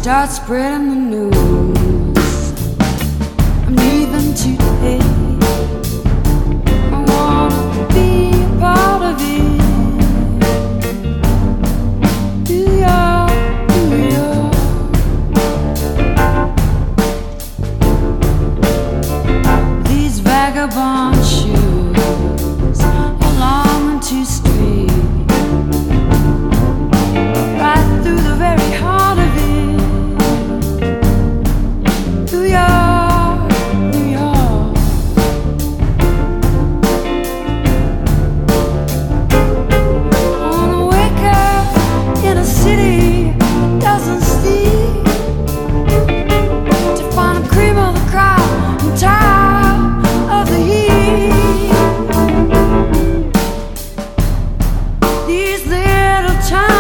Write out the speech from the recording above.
start spreading the news. I'm leaving today. I wanna be a part of it. New York, New York. These vagabond shoes are long and too straight, right through the very heart of it. New York, New York. I wanna wake up in a city that doesn't sleep, to find the cream of the crop and top of the heap. These little towns